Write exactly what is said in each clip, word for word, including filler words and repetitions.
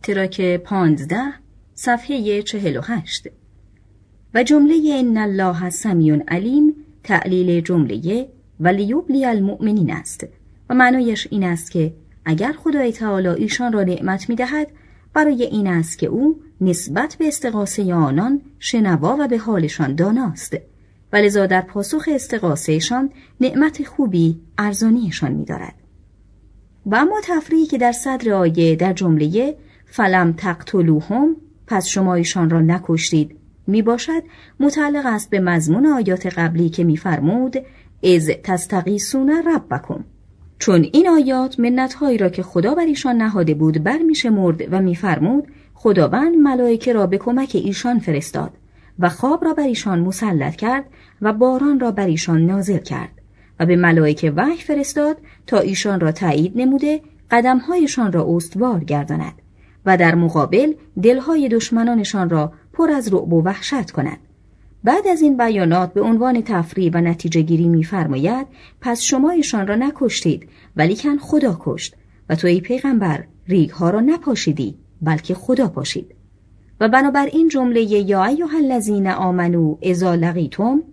تراک پانزده صفحه چهل و هشت. و جمله ان الله سمیع علیم تعلیل جمله ولیبلی المؤمنین است و معنایش این است که اگر خدای تعالی ایشان را نعمت می دهد برای این است که او نسبت به استغاثه آنان شنوا و به حالشان داناست و لذا در پاسخ استغاثهشان نعمت خوبی ارزانیشان می دارد. و اما تفریحی که در صدر آیه در جمله فلم تقتلوهم پس شما ایشان را نکشتید می باشد متعلق است به مضمون آیات قبلی که می فرمود از تستغیثون ربکم، چون این آیات منتهایی را که خدا بر ایشان نهاده بود بر می شمرد و می فرمود خداوند ملائکه را به کمک ایشان فرستاد و خواب را بر ایشان مسلط کرد و باران را بر ایشان نازل کرد و به ملائکه وحی فرستاد تا ایشان را تایید نموده قدمهایشان را استوار گرداند و در مقابل دلهای دشمنانشان را پر از رعب و وحشت کند. بعد از این بیانات به عنوان تفریح و نتیجه گیری می فرماید پس شما ایشان را نکشتید ولیکن خدا کشت و تو ای پیغمبر ریگ ها را نپاشیدی بلکه خدا پاشید. و بنابراین جمله یا ایها الذین آمنو اذا لقیتم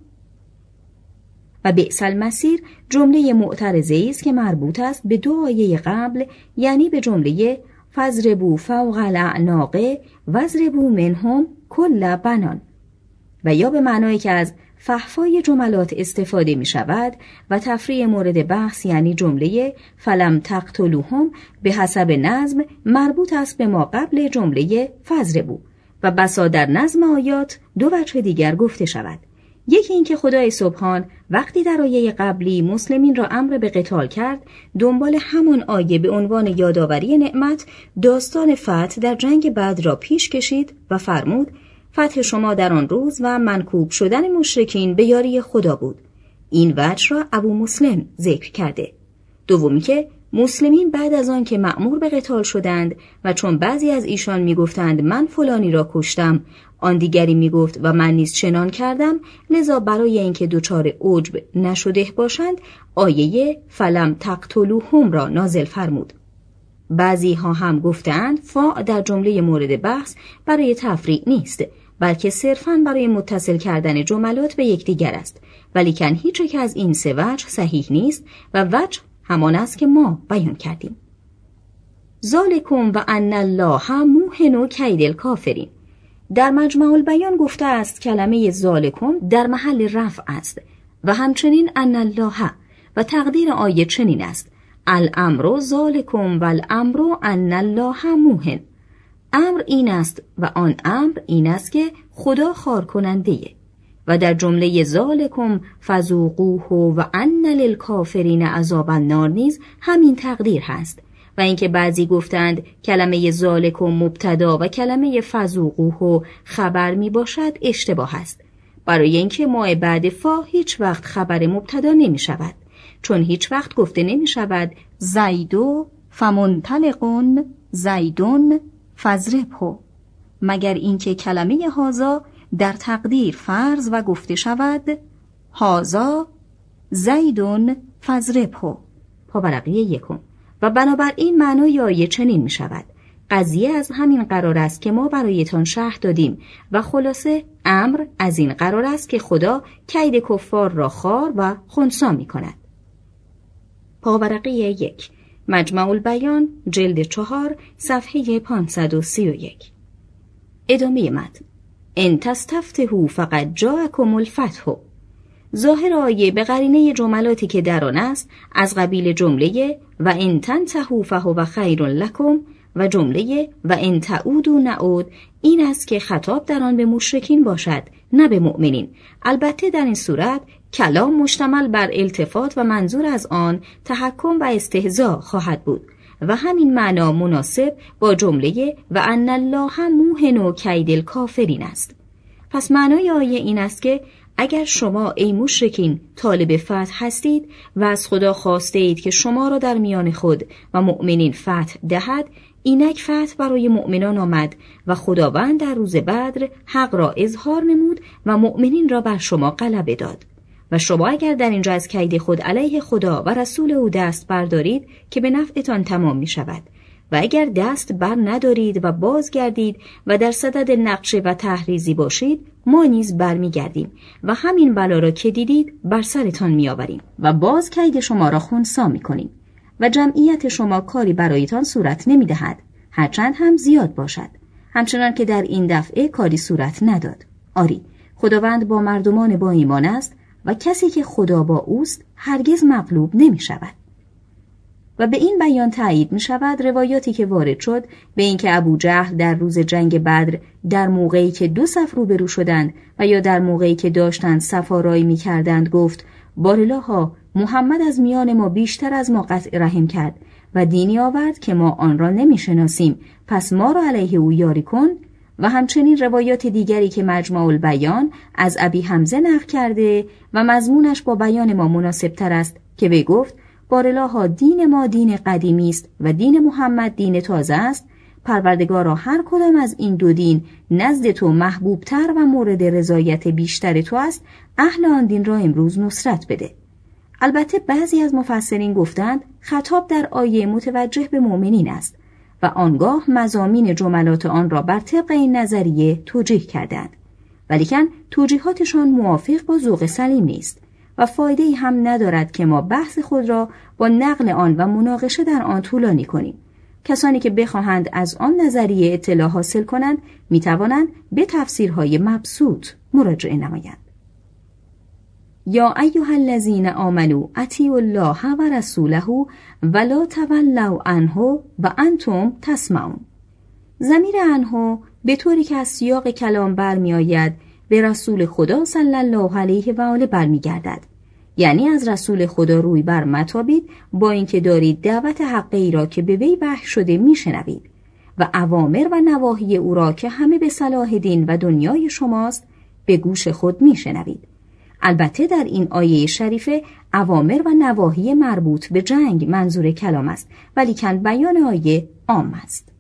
و بئس المصیر جمله معترضه است که مربوط است به دو آیه قبل، یعنی به جمله فضربوا فوق الاعناق واضربوا منهم کل بنان، و یا به معنایی که از فحفای جملات استفاده می شود و تفریع مورد بحث یعنی جمله فلم تقتلوهم به حسب نظم مربوط است به ما قبل جمله فضربوا و بسا در نظم آیات دو وجه دیگر گفته شود. یکی این که خدای سبحان وقتی در آیه قبلی مسلمین را امر به قتال کرد دنبال همان آیه به عنوان یادآوری نعمت داستان فتح در جنگ بدر را پیش کشید و فرمود فتح شما در آن روز و منکوب شدن مشرکین به یاری خدا بود. این وجه را ابو مسلم ذکر کرده. دومی که مسلمین بعد از آن که مأمور به قتال شدند و چون بعضی از ایشان میگفتند من فلانی را کشتم، آن دیگری میگفت و من نیز چنان کردم، لذا برای اینکه دچار عجب نشده باشند آیه فلم تقتلوهم را نازل فرمود. بعضی ها هم گفتند فا در جمله مورد بحث برای تفریع نیست بلکه صرفاً برای متصل کردن جملات به یکدیگر است، ولیکن هیچ یک از این سه وجه صحیح نیست و وجه همان است که ما بیان کردیم. ذالکم و ان الله موهن کید الکافرین. در مجمع البیان گفته است کلمه ذالکم در محل رفع است و همچنین ان الله و تقدیر آیه چنین است الامر ذالکم و الامر ان الله موهن. امر این است و آن امر این است که خدا خار کننده و در جمله ذالکم فذوقوه و ان للکافرین عذاب النار نیز همین تقدیر هست و اینکه بعضی گفتند کلمه ذالکم مبتدا و کلمه فذوقوه خبر می باشد اشتباه است، برای اینکه ما بعد فا هیچ وقت خبر مبتدا نمی شود، چون هیچ وقت گفته نمی شود زیدو فمنطلقون زیدون فضربه، مگر اینکه کلمه هازا در تقدیر فرض و گفته شود هازا زیدون فضربه پاورقی یکم. و بنابراین معنای آیه چنین می شود قضیه از همین قرار است که ما برایتان شرح دادیم و خلاصه امر از این قرار است که خدا کید کفار را خار و خنثی می کند. پاورقی یک مجمع البیان جلد چهار صفحه پانصد و سی و یک. ادامه متن ان تستفتحوا فقد جاءکم الفتح. ظاهر آیه به قرینه جملاتی که در آن است از قبیل جمله و ان تنتهوا فهو خیر لکم و جمله و ان تعودوا نعود این است که خطاب در آن به مشرکین باشد نه به مؤمنین. البته در این صورت کلام مشتمل بر التفات و منظور از آن تحکم و استهزاء خواهد بود و همین معنا مناسب با جمله و ان الله موهن کید الکافرین است. پس معنای آیه این است که اگر شما ای مشرکین طالب فتح هستید و از خدا خواسته اید که شما را در میان خود و مؤمنین فتح دهد، اینک فتح برای مؤمنان آمد و خداوند در روز بدر حق را اظهار نمود و مؤمنین را بر شما غلبه داد و شما اگر در اینجا از کید خود علیه خدا و رسول او دست بردارید که به نفعتان تمام می شود و اگر دست بر ندارید و بازگردید و در صدد نقشه و تحریزی باشید، ما نیز برمیگردیم و همین بلا را که دیدید بر سرتان میآوریم و باز کید شما را خنثی میکنیم و جمعیت شما کاری برایتان صورت نمیدهد، هرچند هم زیاد باشد، همچنان که در این دفعه کاری صورت نداد. آری، خداوند با مردمان با ایمان است و کسی که خدا با اوست هرگز مغلوب نمی شود. و به این بیان تایید می شود روایاتی که وارد شد به اینکه ابو جهل در روز جنگ بدر در موقعی که دو صف روبرو شدند و یا در موقعی که داشتند صف آرایی می کردند گفت: بارالها، محمد از میان ما بیشتر از ما قطع رحم کرد و دینی آورد که ما آن را نمی شناسیم، پس ما را علیه او یاری کن. و همچنین روایات دیگری که مجمع البیان از ابی حمزه نقل کرده و مضمونش با بیان ما مناسب تر است که وی گفت: بارالها، دین ما دین قدیمی است و دین محمد دین تازه است. پروردگارا، هر کدام از این دو دین نزد تو محبوب تر و مورد رضایت بیشتر تو است، اهل آن دین را امروز نصرت بده. البته بعضی از مفسرین گفتند خطاب در آیه متوجه به مؤمنین است و آنگاه مضامین جملات آن را بر طبق این نظریه توجیه کردند، ولیکن توجیهاتشان موافق با ذوق سلیم نیست و فایده‌ای هم ندارد که ما بحث خود را با نقل آن و مناقشه در آن طولانی کنیم. کسانی که بخواهند از آن نظریه اطلاع حاصل کنند می توانند به تفسیرهای مبسوط مراجعه نمایند. یا ایها الذین آمنوا اطیعوا الله و رسوله ولا تولوا عنه و انتم تسمعون. ضمیر عنه به طوری که از سیاق کلام برمی آید به رسول خدا صلی الله علیه و آله برمیگردد، یعنی از رسول خدا روی بر متابید، با اینکه دارید دعوت حقی را که به وی وحی شده میشنوید و اوامر و نواهی او را که همه به صلاح دین و دنیای شماست به گوش خود میشنوید. البته در این آیه شریفه اوامر و نواهی مربوط به جنگ منظور کلام است، ولیکن بیان آیه عام است.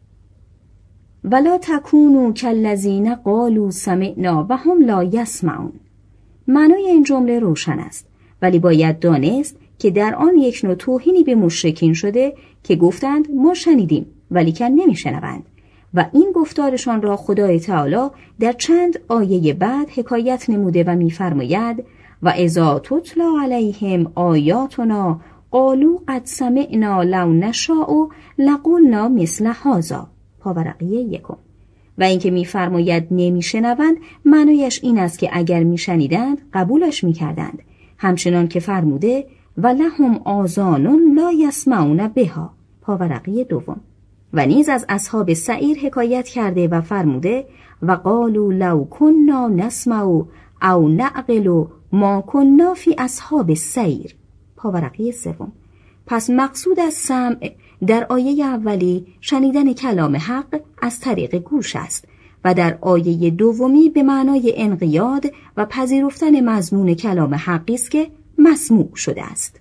ولا تکونوا کالذین قالوا سمعنا و هم لا یسمعون. معنای این جمله روشن است، ولی باید دانست که در آن یک نوع توهینی به مشرکین شده که گفتند ما شنیدیم ولیکن نمیشنوند و این گفتارشان را خدای تعالی در چند آیه بعد حکایت نموده و می‌فرماید: و اذا تتلی علیهم آیاتنا قالوا قد سمعنا لو نشاء لقلنا مثل هذا. پاورقیه یکم. و اینکه می‌فرماید نمیشنوند، معنایش این است که اگر میشنیدند قبولش میکردند، همچنان که فرموده و لهم آذان لا یسمعون بها. پاورقیه دوم. و نیز از اصحاب سعیر حکایت کرده و فرموده و قالوا لو كنا نسمع او نعقل ما كنا فی اصحاب السعیر. پاورقی سوم. پس مقصود از سمع در آیه اولی شنیدن کلام حق از طریق گوش است و در آیه دومی به معنای انقیاد و پذیرفتن مضمون کلام حقی است که مسموع شده است.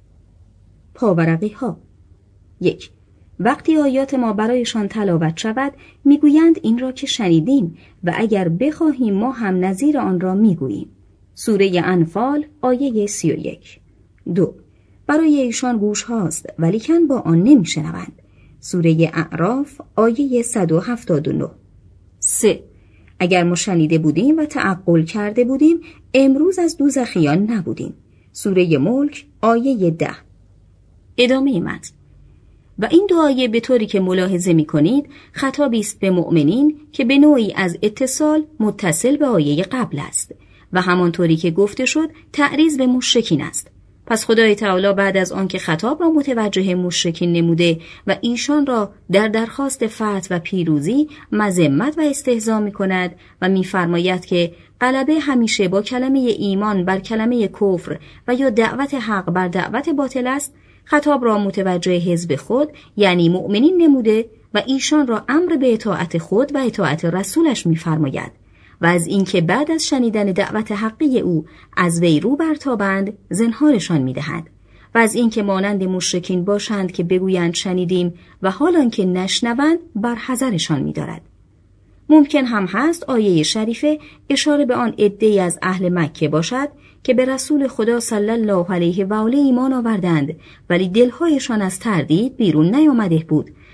پاورقی ها. یک. وقتی آیات ما برایشان تلاوت شود میگویند این را که شنیدیم و اگر بخواهیم ما هم نظیر آن را میگوییم. سوره انفال آیه سی و یک. دو. برای ایشان گوش هاست ولیکن با آن نمیشنوند. سوره اعراف آیه صد و هفتاد و نه. سه. اگر ما شنیده بودیم و تعقل کرده بودیم امروز از دوزخیان نبودیم. سوره ملک آیه ده. ادامه متن. و این دو آیه به طوری که ملاحظه می کنید خطابی است به مؤمنین که به نوعی از اتصال متصل به آیه قبل است و همانطوری که گفته شد تعریض به مشرکین است. پس خدای تعالی بعد از آن که خطاب را متوجه مشرکین نموده و ایشان را در درخواست فتح و پیروزی مذمت و استهزا می کند و می فرماید که غلبه همیشه با کلمه ایمان بر کلمه کفر و یا دعوت حق بر دعوت باطل است، خطاب را متوجه حزب خود یعنی مؤمنین نموده و ایشان را امر به اطاعت خود و اطاعت رسولش می‌فرماید و از اینکه بعد از شنیدن دعوت حقی او از وی رو برتابند زنهارشان می‌دهد و از اینکه مانند مشرکین باشند که بگویند شنیدیم و حالان که نشنوند بر حذرشان می‌دارد. ممکن هم هست آیه شریفه اشاره به آن عده‌ای از اهل مکه باشد که به رسول خدا صلی الله علیه و آله ایمان آوردند ولی دلهایشان از تردید بیرون نیامده بود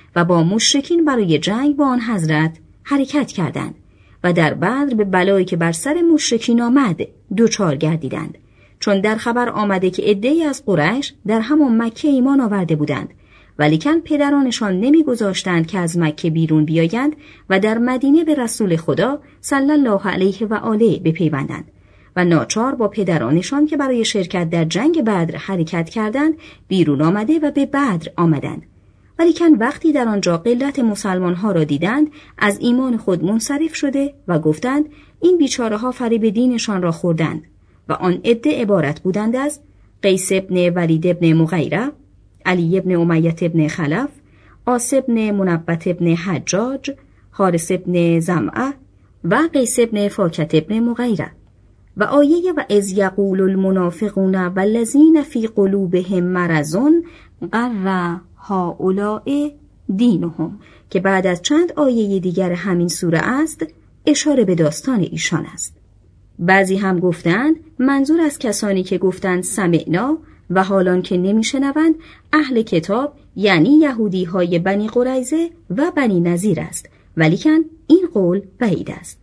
و با مشرکین برای جنگ با آن حضرت حرکت کردند و در بدر به بلایی که بر سر مشرکین آمد دوچار گردیدند، چون در خبر آمده که عده‌ای از قریش در همان مکه ایمان آورده بودند، ولیکن پدرانشان نمیگذاشتند که از مکه بیرون بیایند و در مدینه به رسول خدا صلی الله علیه و آله بپیوندند و ناچار با پدرانشان که برای شرکت در جنگ بدر حرکت کردند بیرون آمده و به بدر آمدند. ولیکن وقتی در آنجا قلت مسلمان ها را دیدند از ایمان خود منصرف شده و گفتند این بیچاره ها فریب دینشان را خوردند و آن عده عبارت بودند از قیس ابن ولید ابن مغیره، علی ابن امیة ابن خلف، عاص ابن منبت ابن حجاج، حارث ابن زمعه و قیس ابن فاکت ابن مغیره. و آیه و اذ یقول المنافقون والذین فی قلوبهم مرض غر هؤلاء دینهم که بعد از چند آیه دیگر همین سوره است، اشاره به داستان ایشان است. بعضی هم گفتند منظور از کسانی که گفتند سمعنا و حالان که نمیشنوند اهل کتاب یعنی یهودی های بنی قریظه و بنی نذیر است، ولیکن این قول بعید است.